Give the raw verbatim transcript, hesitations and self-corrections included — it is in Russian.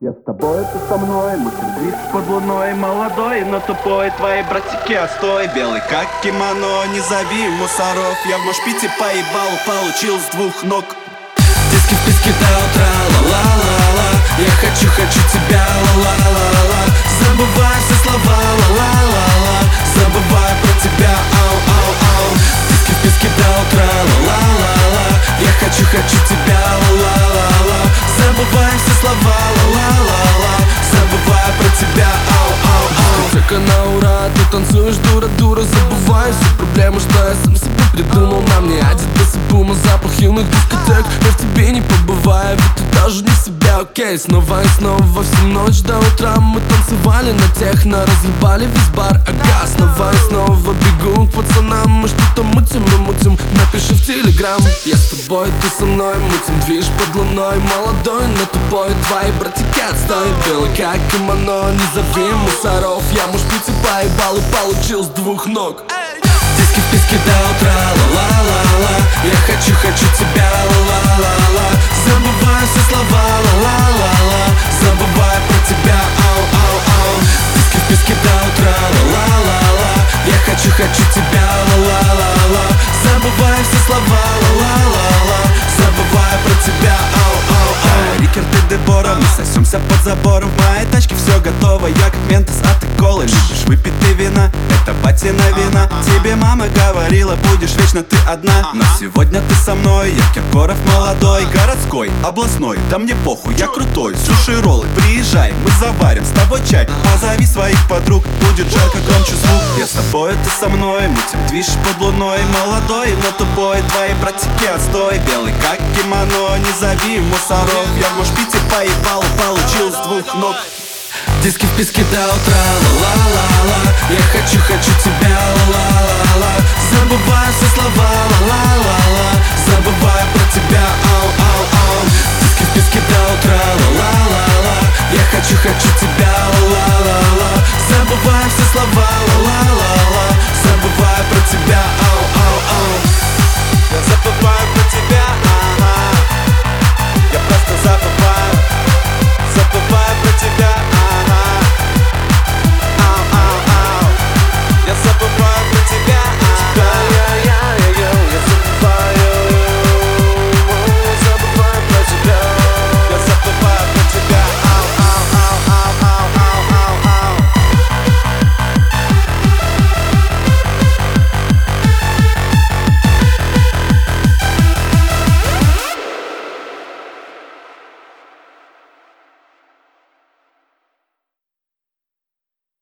Я с тобой, ты со мной, мы движ под луной. Молодой, но тупой, твои братики отстой. Белый как кимоно, не зови мусоров. Я в машпите поебал, получил с двух ног. Диски в песке до утра, ла-ла-ла-ла. Я хочу, хочу тебя, ла-ла-ла-ла. Забывай все слова, ла-ла-ла-ла. Забывай про тебя, ау-ау-ау. Диски в песке до утра, ла-ла-ла-ла. Я хочу, хочу тебя, ла-ла-ла-ла. Забывай все слова, ла-ла-ла-ла. Забывай про тебя, ау-ау-ау. Дискотека на ура, ты танцуешь, дура-дура. Забывай все проблемы, что я сам себе придумал. На мне Адидас и Пума, запах юных дискотек. Я в тебе не побываю, ведь ты даже не в себя, окей. Снова и снова во всю ночь до утра мы танцевали на техно, разъебали весь бар, ага. Снова и снова бегу к пацанам, мы что-то мутим, мы мутим. Напиши в телеграм. Я с тобой, ты со мной, мутим движ под луной. Молодой, но тупой, твои братики отстой. Белый как кимоно, не зови мусоров. Я муж пиццы поебал и получил с двух ног. Диски в песке до утра, ла-ла-ла-ла. Я хочу, хочу тебя, ла-ла-ла-ла. Забывай все слова, ла-ла-ла-ла. Забывай про тебя, ау-ау-ау. Диски в песке до утра, ла-ла-ла-ла. Я хочу, хочу тебя, ла-ла-ла-ла. Забывай все слова, ла-ла-ла-ла. Забывай про тебя, ау-ау-ау. Рикерд и Дебора, мы сосемся под забором. В моей тачке все готово, я как ментос от колы. Любишь выпить ты вина, это патина вина. Тебе мама говорила, будешь вечно ты одна. Но сегодня ты со мной, я Киркоров молодой. Городской, областной, да мне похуй, я крутой. Суши роллы, приезжай, мы заварим с тобой чай. Позови своих подруг, будет жарко, громче звук. Я с тобой, ты со мной, мутим движ под луной. Молодой, но тупой, твои братики отстой. Белый как кимоно, не зови мусоров. Я в машпите поебал, получил с двух ног. Диски в песке до утра, ла-ла-ла-ла. Я хочу, хочу тебя, ла-ла-ла-ла. Забывай все слова, ла-ла-ла-ла. Забывай про тебя, ау-ау-ау. Диски в песке до утра, ла-ла-ла-ла.